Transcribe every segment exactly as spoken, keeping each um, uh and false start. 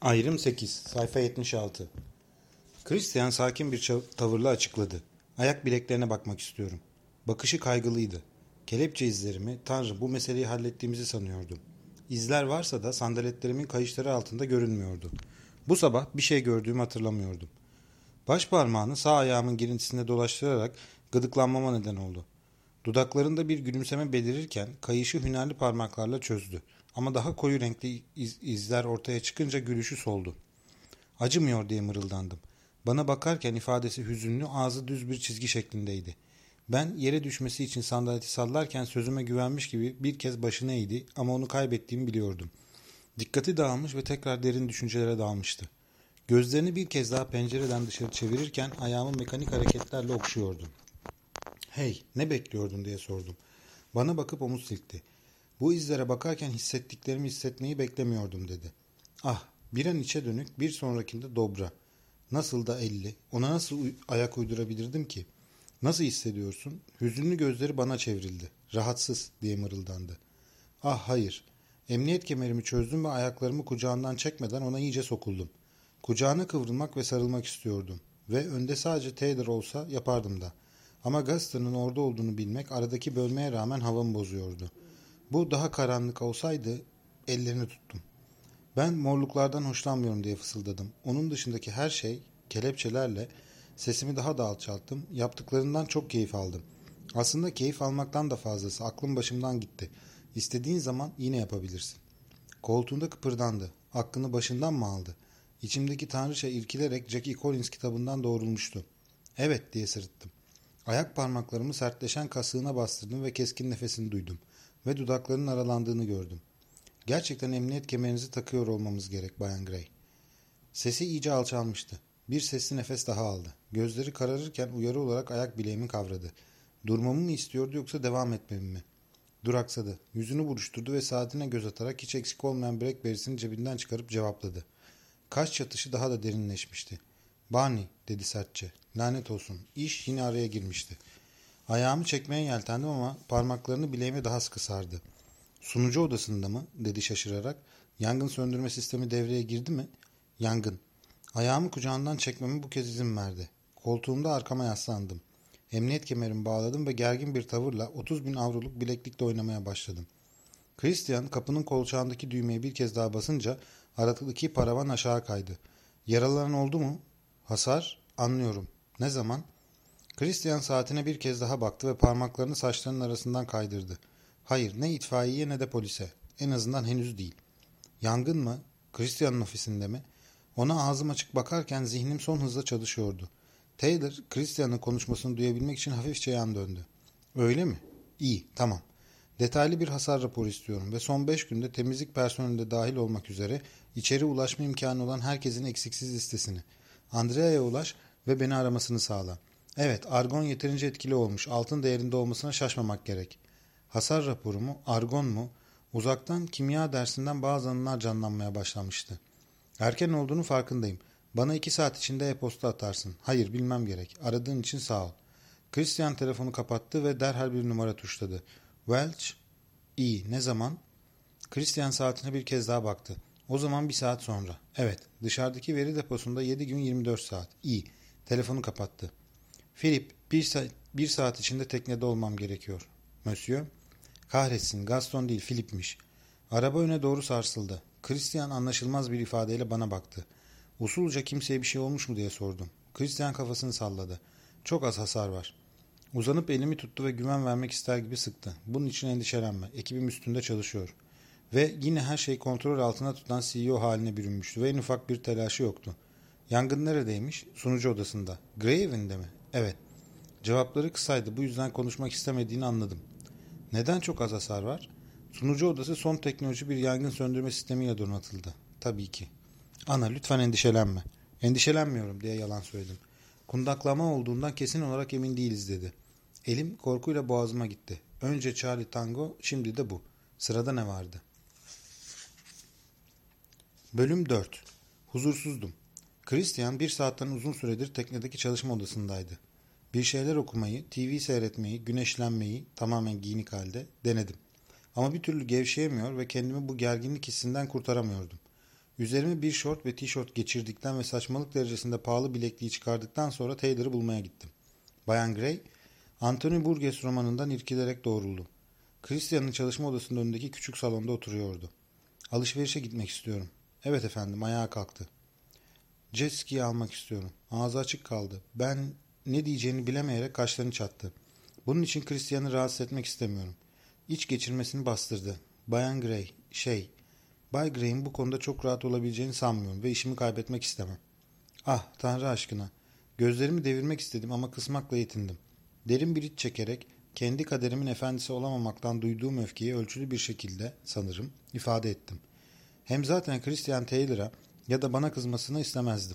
Ayrım sekiz, sayfa yetmiş altı. Christian sakin bir tavırla açıkladı. Ayak bileklerine bakmak istiyorum. Bakışı kaygılıydı. Kelepçe izlerimi, Tanrı bu meseleyi hallettiğimizi sanıyordum. İzler varsa da sandaletlerimin kayışları altında görünmüyordu. Bu sabah bir şey gördüğümü hatırlamıyordum. Baş parmağını sağ ayağımın girintisinde dolaştırarak gıdıklanmama neden oldu. Dudaklarında bir gülümseme belirirken kayışı hünerli parmaklarla çözdü. Ama daha koyu renkli iz, izler ortaya çıkınca gülüşü soldu. Acımıyor diye mırıldandım. Bana bakarken ifadesi hüzünlü, ağzı düz bir çizgi şeklindeydi. Ben yere düşmesi için sandaleti sallarken sözüme güvenmiş gibi bir kez başını eğdi ama onu kaybettiğimi biliyordum. Dikkati dağılmış ve tekrar derin düşüncelere dalmıştı. Gözlerini bir kez daha pencereden dışarı çevirirken ayağımı mekanik hareketlerle okşuyordu. "Hey, ne bekliyordun?" diye sordum. Bana bakıp omuz silkti. "Bu izlere bakarken hissettiklerimi hissetmeyi beklemiyordum," dedi. Ah, bir an içe dönük, bir sonrakinde dobra. Nasıl da elli, ona nasıl uy- ayak uydurabilirdim ki? "Nasıl hissediyorsun?" Hüzünlü gözleri bana çevrildi. "Rahatsız," diye mırıldandı. Ah hayır. Emniyet kemerimi çözdüm ve ayaklarımı kucağından çekmeden ona iyice sokuldum. Kucağına kıvrılmak ve sarılmak istiyordum. Ve önde sadece Taylor olsa yapardım da. Ama Gaston'ın orada olduğunu bilmek aradaki bölmeye rağmen havamı bozuyordu. Bu daha karanlık olsaydı ellerini tuttum. "Ben morluklardan hoşlanmıyorum," diye fısıldadım. Onun dışındaki her şey, kelepçelerle sesimi daha da alçalttım. Yaptıklarından çok keyif aldım. Aslında keyif almaktan da fazlası. Aklım başımdan gitti. İstediğin zaman yine yapabilirsin. Koltuğunda kıpırdandı. Aklını başından mı aldı? İçimdeki tanrıça irkilerek Jackie Collins kitabından doğrulmuştu. "Evet," diye sırıttım. Ayak parmaklarımı sertleşen kasığına bastırdım ve keskin nefesini duydum. Ve dudaklarının aralandığını gördüm. "Gerçekten emniyet kemerinizi takıyor olmamız gerek Bayan Gray." Sesi iyice alçalmıştı. Bir sesli nefes daha aldı. Gözleri kararırken uyarı olarak ayak bileğimi kavradı. Durmamı mı istiyordu yoksa devam etmemi mi? Duraksadı. Yüzünü buruşturdu ve saatine göz atarak hiç eksik olmayan Blackberry'sini cebinden çıkarıp cevapladı. Kaş çatışı daha da derinleşmişti. "Barney," dedi sertçe. "Lanet olsun. İş yine araya girmişti." Ayağımı çekmeye yeltendim ama parmaklarını bileğime daha sıkı sardı. "Sunucu odasında mı?" dedi şaşırarak. "Yangın söndürme sistemi devreye girdi mi?" "Yangın." Ayağımı kucağından çekmeme bu kez izin verdi. Koltuğumda arkama yaslandım. Emniyet kemerimi bağladım ve gergin bir tavırla otuz bin avroluk bileklikle oynamaya başladım. Christian kapının kolçağındaki düğmeye bir kez daha basınca aradaki paravan aşağı kaydı. "Yaralanan oldu mu?" "Hasar? Anlıyorum. Ne zaman?" Christian saatine bir kez daha baktı ve parmaklarını saçlarının arasından kaydırdı. "Hayır, ne itfaiyeye ne de polise. En azından henüz değil." "Yangın mı? Christian'ın ofisinde mi?" Ona ağzım açık bakarken zihnim son hızla çalışıyordu. Taylor, Christian'ın konuşmasını duyabilmek için hafifçe yan döndü. "Öyle mi? İyi, tamam. Detaylı bir hasar raporu istiyorum ve son beş günde temizlik personeli de dahil olmak üzere içeri ulaşma imkanı olan herkesin eksiksiz listesini. Andrea'ya ulaş ve beni aramasını sağla. Evet, argon yeterince etkili olmuş. Altın değerinde olmasına şaşmamak gerek." Hasar raporu mu? Argon mu? Uzaktan kimya dersinden bazı anılar canlanmaya başlamıştı. "Erken olduğunu farkındayım. Bana iki saat içinde e-posta atarsın." "Hayır, bilmem gerek. Aradığın için sağ ol." Christian telefonu kapattı ve derhal bir numara tuşladı. "Welch?" "İyi, ne zaman?" Christian saatine bir kez daha baktı. "O zaman bir saat sonra." "Evet, dışarıdaki veri deposunda yedi gün yirmi dört saat." "İyi." Telefonu kapattı. "Philip, bir, sa- bir saat içinde teknede olmam gerekiyor." "Monsieur?" "Kahretsin, Gaston değil, Philip'miş." Araba öne doğru sarsıldı. Christian anlaşılmaz bir ifadeyle bana baktı. Usulca "Kimseye bir şey olmuş mu?" diye sordum. Christian kafasını salladı. "Çok az hasar var." Uzanıp elimi tuttu ve güven vermek ister gibi sıktı. "Bunun için endişelenme. Ekibim üstünde çalışıyor." Ve yine her şeyi kontrol altına tutan C E O haline bürünmüştü ve en ufak bir telaşı yoktu. "Yangın neredeymiş?" "Sunucu odasında." "Gray evinde mi?" "Evet." Cevapları kısaydı. Bu yüzden konuşmak istemediğini anladım. "Neden çok az hasar var?" "Sunucu odası son teknoloji bir yangın söndürme sistemiyle donatıldı." "Tabii ki." "Ana, lütfen endişelenme." "Endişelenmiyorum," diye yalan söyledim. "Kundaklama olduğundan kesin olarak emin değiliz," dedi. Elim korkuyla boğazıma gitti. Önce Charlie Tango, şimdi de bu. Sırada ne vardı? Bölüm dört. Huzursuzdum. Christian bir saatten uzun süredir teknedeki çalışma odasındaydı. Bir şeyler okumayı, T V seyretmeyi, güneşlenmeyi tamamen giyinik halde denedim. Ama bir türlü gevşeyemiyor ve kendimi bu gerginlik hissinden kurtaramıyordum. Üzerime bir şort ve tişört geçirdikten ve saçmalık derecesinde pahalı bilekliği çıkardıktan sonra Taylor'ı bulmaya gittim. Bayan Gray, Anthony Burgess romanından irkilerek doğruldu. Christian'ın çalışma odasının önündeki küçük salonda oturuyordu. Alışverişe gitmek istiyorum. Evet efendim, ayağa kalktı. Jet ski'yi almak istiyorum. Ağzı açık kaldı. Ben ne diyeceğini bilemeyerek kaşlarını çattı. Bunun için Christian'ı rahatsız etmek istemiyorum. İç geçirmesini bastırdı. Bayan Gray, şey, Bay Gray'in bu konuda çok rahat olabileceğini sanmıyorum ve işimi kaybetmek istemem. Ah, Tanrı aşkına. Gözlerimi devirmek istedim ama kısmakla yetindim. Derin bir iç çekerek kendi kaderimin efendisi olamamaktan duyduğum öfkeyi ölçülü bir şekilde, sanırım, ifade ettim. Hem zaten Christian Taylor'a ya da bana kızmasını istemezdim.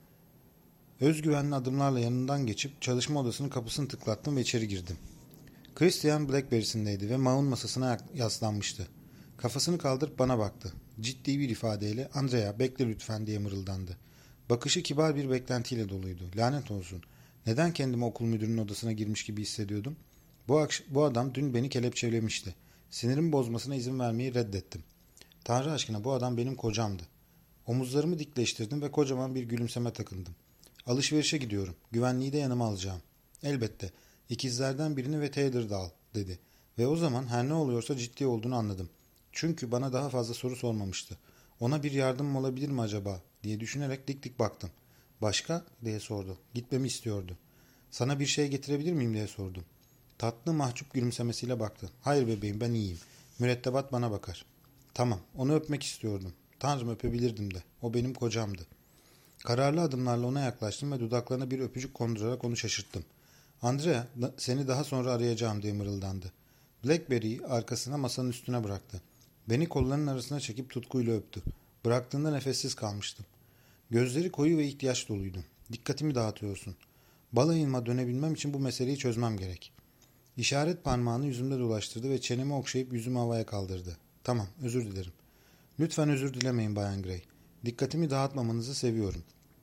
Özgüvenli adımlarla yanından geçip çalışma odasının kapısını tıklattım ve içeri girdim. Christian Blackberry'sindeydi ve maun masasına yaslanmıştı. Kafasını kaldırıp bana baktı. Ciddi bir ifadeyle "Andrea, bekle lütfen" diye mırıldandı. Bakışı kibar bir beklentiyle doluydu. Lanet olsun. Neden kendimi okul müdürünün odasına girmiş gibi hissediyordum? Bu, akş- bu adam dün beni kelepçelemişti. Sinirimi bozmasına izin vermeyi reddettim. Tanrı aşkına, bu adam benim kocamdı. Omuzlarımı dikleştirdim ve kocaman bir gülümseme takındım. Alışverişe gidiyorum. Güvenliği de yanıma alacağım. Elbette. İkizlerden birini ve Taylor'ı da al, dedi. Ve o zaman her ne oluyorsa ciddi olduğunu anladım. Çünkü bana daha fazla soru sormamıştı. Ona bir yardımım olabilir mi acaba diye düşünerek dik dik baktım. Başka diye sordu. Gitmemi istiyordu. Sana bir şey getirebilir miyim diye sordum. Tatlı mahcup gülümsemesiyle baktı. Hayır bebeğim, ben iyiyim. Mürettebat bana bakar. Tamam, onu öpmek istiyordum. Tanrım, öpebilirdim de. O benim kocamdı. Kararlı adımlarla ona yaklaştım ve dudaklarına bir öpücük kondurarak onu şaşırttım. Andrea, seni daha sonra arayacağım diye mırıldandı. Blackberry'yi arkasına masanın üstüne bıraktı. Beni kollarının arasına çekip tutkuyla öptü. Bıraktığında nefessiz kalmıştım. Gözleri koyu ve ihtiyaç doluydu. Dikkatimi dağıtıyorsun. Balayıma dönebilmem için bu meseleyi çözmem gerek. İşaret parmağını yüzümde dolaştırdı ve çenemi okşayıp yüzümü havaya kaldırdı. Tamam, özür dilerim. Lütfen özür dilemeyin Bayan Gray. Dikkatimi dağıtmamanızı seviyorum.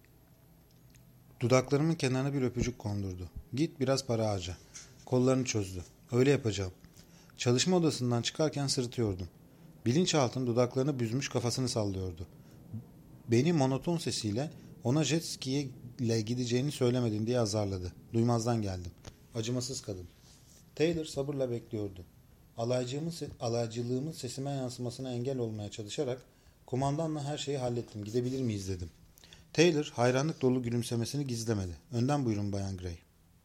Dudaklarımın kenarına bir öpücük kondurdu. Git biraz para harca. Kollarını çözdü. Öyle yapacağım. Çalışma odasından çıkarken sırıtıyordum. Bilinçaltım dudaklarını büzmüş, kafasını sallıyordu. Beni monoton sesiyle ona jet ski'ye ile gideceğini söylemedin diye azarladı. Duymazdan geldim. Acımasız kadın. Taylor sabırla bekliyordu. Alaycılığımın, alaycılığımın sesime yansımasına engel olmaya çalışarak kumandanla her şeyi hallettim. Gidebilir miyiz dedim. Taylor hayranlık dolu gülümsemesini gizlemedi. Önden buyurun Bayan Gray.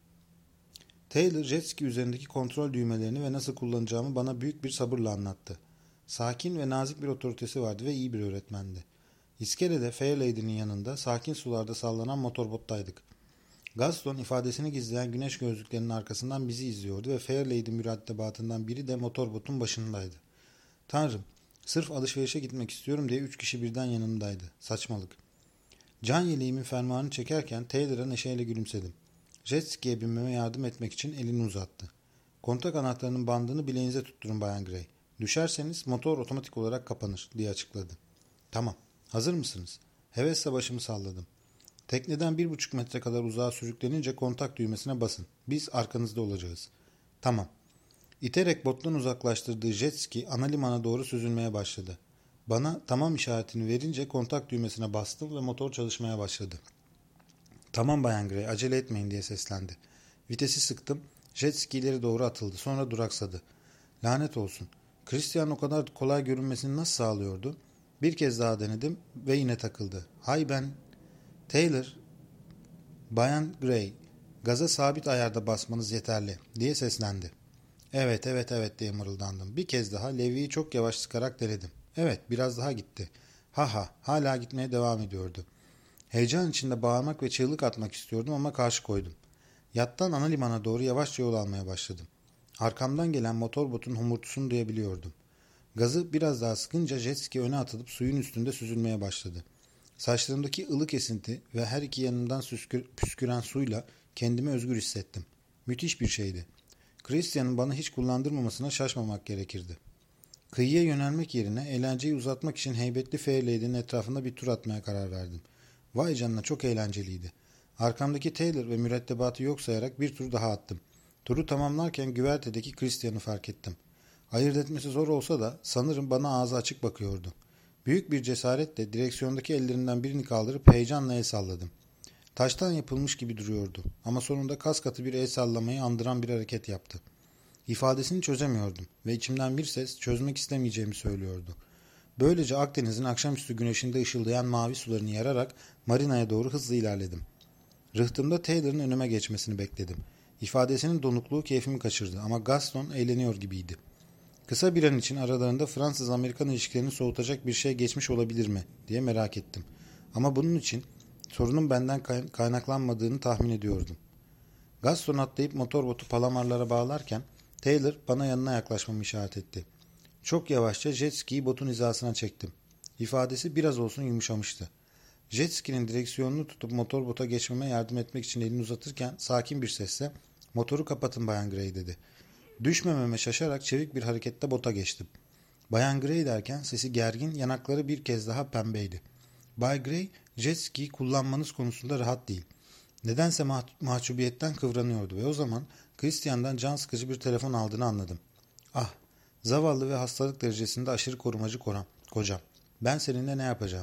Taylor jet ski üzerindeki kontrol düğmelerini ve nasıl kullanacağımı bana büyük bir sabırla anlattı. Sakin ve nazik bir otoritesi vardı ve iyi bir öğretmendi. İskelede Fairlady'nin yanında sakin sularda sallanan motorbottaydık. Gaston ifadesini gizleyen güneş gözlüklerinin arkasından bizi izliyordu ve Fairlady mürettebatından biri de motorbotun başındaydı. Tanrım, sırf alışverişe gitmek istiyorum diye üç kişi birden yanımdaydı. Saçmalık. Can yeleğimin fermuarını çekerken Taylor'a neşeyle gülümsedim. Jet ski'ye binmeme yardım etmek için elini uzattı. Kontak anahtarının bandını bileğinize tutturun Bayan Gray. Düşerseniz motor otomatik olarak kapanır diye açıkladı. Tamam. Hazır mısınız? Hevesle başımı salladım. Tekneden bir buçuk metre kadar uzağa sürüklenince kontak düğmesine basın. Biz arkanızda olacağız. Tamam. İterek bottan uzaklaştırdığı jet ski ana limana doğru süzülmeye başladı. Bana tamam işaretini verince kontak düğmesine bastım ve motor çalışmaya başladı. Tamam Bayan Gray, acele etmeyin diye seslendi. Vitesi sıktım. Jet ski ileri doğru atıldı. Sonra duraksadı. Lanet olsun. Christian o kadar kolay görünmesini nasıl sağlıyordu? Bir kez daha denedim ve yine takıldı. Hay ben... Taylor, Bayan Gray, gaza sabit ayarda basmanız yeterli diye seslendi. Evet, evet, evet diye mırıldandım. Bir kez daha levyeyi çok yavaş sıkarak denedim. Evet, biraz daha gitti. Ha ha, hala gitmeye devam ediyordu. Heyecan içinde bağırmak ve çığlık atmak istiyordum ama karşı koydum. Yattan ana limana doğru yavaşça yol almaya başladım. Arkamdan gelen motorbotun homurtusunu duyabiliyordum. Gazı biraz daha sıkınca jet ski öne atılıp suyun üstünde süzülmeye başladı. Saçlarımdaki ılık esinti ve her iki yanımdan süskür, püsküren suyla kendimi özgür hissettim. Müthiş bir şeydi. Christian'ın bana hiç kullandırmamasına şaşmamak gerekirdi. Kıyıya yönelmek yerine eğlenceyi uzatmak için heybetli Fairlady'nin etrafında bir tur atmaya karar verdim. Vay canına, çok eğlenceliydi. Arkamdaki Taylor ve mürettebatı yok sayarak bir tur daha attım. Turu tamamlarken güvertedeki Christian'ı fark ettim. Ayırt etmesi zor olsa da sanırım bana ağzı açık bakıyordu. Büyük bir cesaretle direksiyondaki ellerinden birini kaldırıp heyecanla el salladım. Taştan yapılmış gibi duruyordu ama sonunda kas katı bir el sallamayı andıran bir hareket yaptı. İfadesini çözemiyordum ve içimden bir ses çözmek istemeyeceğimi söylüyordu. Böylece Akdeniz'in akşamüstü güneşinde ışıldayan mavi sularını yararak marinaya doğru hızlı ilerledim. Rıhtımda Taylor'ın önüme geçmesini bekledim. İfadesinin donukluğu keyfimi kaçırdı ama Gaston eğleniyor gibiydi. Kısa bir an için aralarında Fransız-Amerikan ilişkilerini soğutacak bir şey geçmiş olabilir mi diye merak ettim. Ama bunun için sorunun benden kaynaklanmadığını tahmin ediyordum. Gaston atlayıp motorbotu palamarlara bağlarken Taylor bana yanına yaklaşmamı işaret etti. Çok yavaşça jet ski'yi botun hizasına çektim. İfadesi biraz olsun yumuşamıştı. Jet ski'nin direksiyonunu tutup motorbota geçmeme yardım etmek için elini uzatırken sakin bir sesle "Motoru kapatın Bayan Gray" dedi. Düşmememe şaşarak çevik bir hareketle bota geçtim. Bayan Gray derken sesi gergin, yanakları bir kez daha pembeydi. Bay Gray, jet ski kullanmanız konusunda rahat değil. Nedense mah- mahcubiyetten kıvranıyordu ve o zaman Christian'dan can sıkıcı bir telefon aldığını anladım. Ah, zavallı ve hastalık derecesinde aşırı korumacı koram, kocam. Ben seninle ne yapacağım?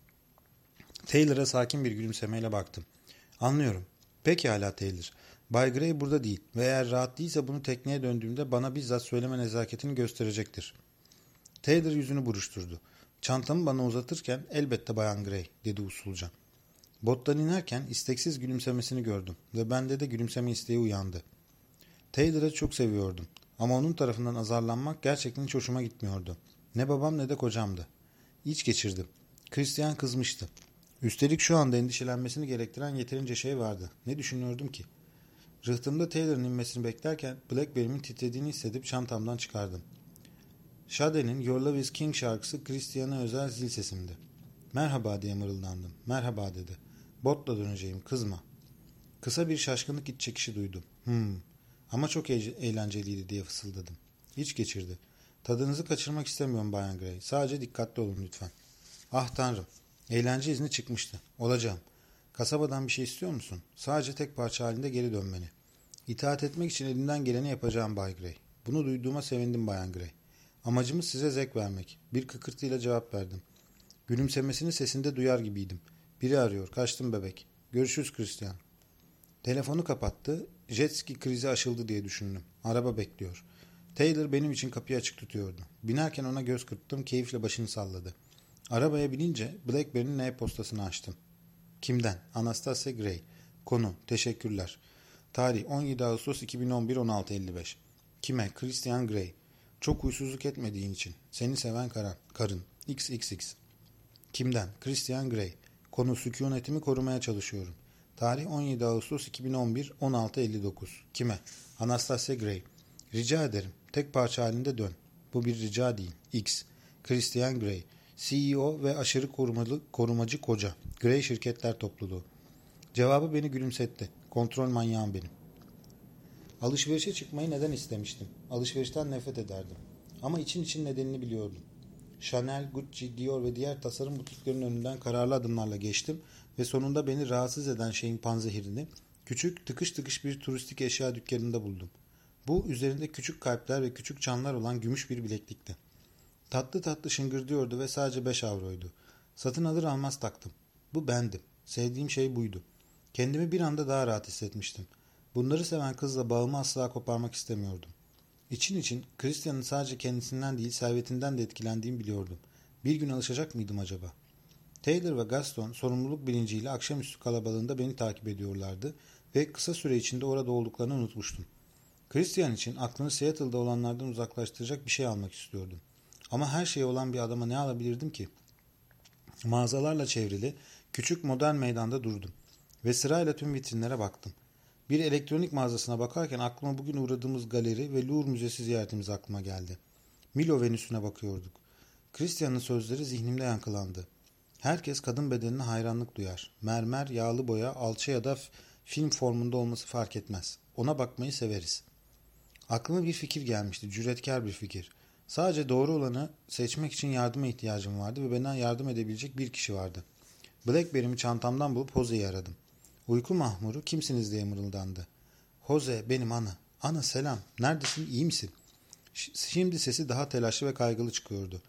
Taylor'a sakin bir gülümsemeyle baktım. Anlıyorum. Pekala Taylor. Bay Gray burada değil ve eğer rahat değilse bunu tekneye döndüğümde bana bizzat söyleme nezaketini gösterecektir. Taylor yüzünü buruşturdu. Çantamı bana uzatırken elbette Bayan Gray dedi usulca. Bottan inerken isteksiz gülümsemesini gördüm ve bende de gülümseme isteği uyandı. Taylor'ı çok seviyordum ama onun tarafından azarlanmak gerçekten hiç hoşuma gitmiyordu. Ne babam ne de kocamdı. İç geçirdim. Christian kızmıştı. Üstelik şu anda endişelenmesini gerektiren yeterince şey vardı. Ne düşünüyordum ki? Rıhtımda Taylor'ın inmesini beklerken Blackberry'min titrediğini hissedip çantamdan çıkardım. Sade'nin Your Love is King şarkısı Christian'a özel zil sesimdi. Merhaba diye mırıldandım. Merhaba dedi. Botla döneceğim, kızma. Kısa bir şaşkınlık iç çekişi duydum. Hmm. Ama çok eğlenceliydi diye fısıldadım. İç geçirdi. Tadınızı kaçırmak istemiyorum Bayan Gray. Sadece dikkatli olun lütfen. Ah tanrım. Eğlence izni çıkmıştı. Olacağım. Kasabadan bir şey istiyor musun? Sadece tek parça halinde geri dönmeni. İtaat etmek için elimden geleni yapacağım Bay Gray. Bunu duyduğuma sevindim Bayan Gray. Amacımız size zevk vermek. Bir kıkırtıyla cevap verdim. Gülümsemesini sesinde duyar gibiydim. Biri arıyor. Kaçtım bebek. Görüşürüz Christian. Telefonu kapattı. Jet ski krizi aşıldı diye düşündüm. Araba bekliyor. Taylor benim için kapıyı açık tutuyordu. Binerken ona göz kırptım. Keyifle başını salladı. Arabaya binince Blackberry'nin e-postasını açtım. Kimden? Anastasia Gray. Konu: teşekkürler. Tarih: on yedi Ağustos iki bin on bir on altı elli beş. Kime? Christian Gray. Çok huysuzluk etmediğin için. Seni seven karan, karın. X X X. Kimden? Christian Gray. Konu: sükunetimi korumaya çalışıyorum. Tarih: on yedi Ağustos iki bin on bir on altı elli dokuz. Kime? Anastasia Gray. Rica ederim. Tek parça halinde dön. Bu bir rica değil. X. Christian Gray. C E O ve aşırı korumalı, korumacı koca. Gray Şirketler Topluluğu. Cevabı beni gülümsetti. Kontrol manyağım benim. Alışverişe çıkmayı neden istemiştim? Alışverişten nefret ederdim. Ama için için nedenini biliyordum. Chanel, Gucci, Dior ve diğer tasarım butiklerinin önünden kararlı adımlarla geçtim ve sonunda beni rahatsız eden şeyin panzehirini küçük, tıkış tıkış bir turistik eşya dükkanında buldum. Bu üzerinde küçük kalpler ve küçük çanlar olan gümüş bir bileklikti. Tatlı tatlı şıngırdıyordu ve sadece beş avroydu. Satın alır almaz taktım. Bu bendim. Sevdiğim şey buydu. Kendimi bir anda daha rahat hissetmiştim. Bunları seven kızla bağımı asla koparmak istemiyordum. İçin için Christian'ın sadece kendisinden değil servetinden de etkilendiğimi biliyordum. Bir gün alışacak mıydım acaba? Taylor ve Gaston sorumluluk bilinciyle akşamüstü kalabalığında beni takip ediyorlardı ve kısa süre içinde orada olduklarını unutmuştum. Christian için aklını Seattle'da olanlardan uzaklaştıracak bir şey almak istiyordum. Ama her şeye olan bir adama ne alabilirdim ki? Mağazalarla çevrili küçük modern meydanda durdum ve sırayla tüm vitrinlere baktım. Bir elektronik mağazasına bakarken aklıma bugün uğradığımız galeri ve Louvre Müzesi ziyaretimiz aklıma geldi. Milo Venüs'üne bakıyorduk. Christian'ın sözleri zihnimde yankılandı. Herkes kadın bedenine hayranlık duyar. Mermer, yağlı boya, alçı ya da film formunda olması fark etmez. Ona bakmayı severiz. Aklıma bir fikir gelmişti, cüretkar bir fikir. Sadece doğru olanı seçmek için yardıma ihtiyacım vardı ve bana yardım edebilecek bir kişi vardı. Blackberry'mi çantamdan bulup Jose'yi aradım. Uyku mahmuru kimsiniz diye mırıldandı. Jose benim ana. Ana selam. Neredesin, iyi misin? Şimdi sesi daha telaşlı ve kaygılı çıkıyordu.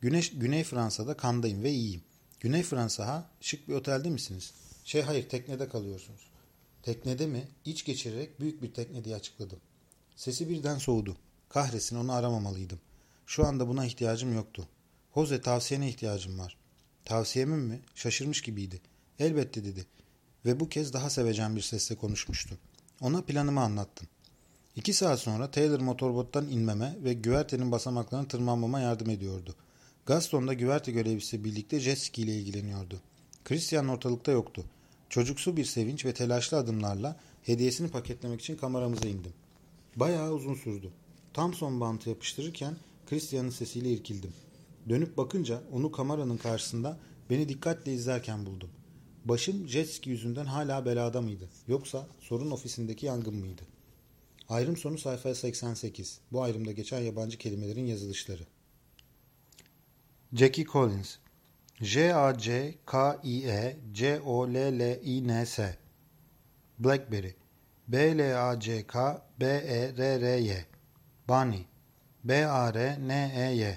Güneş, Güney Fransa'da kandayım ve iyiyim. Güney Fransa ha? Şık bir otelde misiniz? Şey hayır, teknede kalıyorsunuz. Teknede mi? İç geçirerek büyük bir tekne diye açıkladım. Sesi birden soğudu. Kahretsin, onu aramamalıydım. Şu anda buna ihtiyacım yoktu. Jose, tavsiyene ihtiyacım var. Tavsiyemin mi? Şaşırmış gibiydi. Elbette dedi. Ve bu kez daha sevecen bir sesle konuşmuştu. Ona planımı anlattım. İki saat sonra Taylor motorbottan inmeme ve güvertenin basamaklarına tırmanmama yardım ediyordu. Gaston da güverte görevlisi birlikte jet ski ile ilgileniyordu. Christian ortalıkta yoktu. Çocuksu bir sevinç ve telaşlı adımlarla hediyesini paketlemek için kameramıza indim. Bayağı uzun sürdü. Tam son bantı yapıştırırken Christian'ın sesiyle irkildim. Dönüp bakınca onu kameranın karşısında beni dikkatle izlerken buldum. Başım jet ski yüzünden hala belada mıydı? Yoksa sorun ofisindeki yangın mıydı? Ayrım sonu sayfa seksen sekiz. Bu ayrımda geçen yabancı kelimelerin yazılışları. Jackie Collins, J A C K I E C O L L I N S, Blackberry, B L A C K B E R R Y, Bunny, B A R N E Y,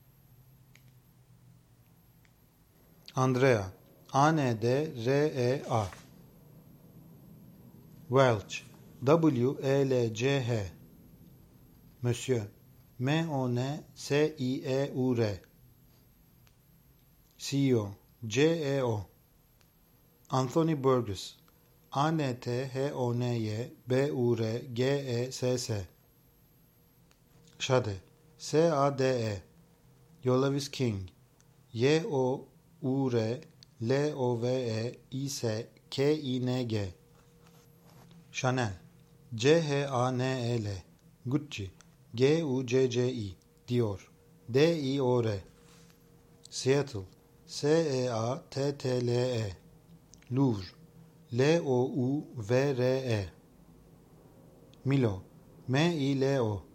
Andrea, A N D R E A, Welch, W E L C H, Monsieur, M O N S I E U R, C E O, C E O, Anthony Burgess, A N T H O N Y B U R G E S S, Şade, S A D E, Yolavis King, Y O U R L O V E I S K I N G, Chanel, C H A N E L, Gucci, G U C C I, Dior, D I O R, Seattle, S E A T T L E, Louvre, L O U V R E, Milo, M I L O,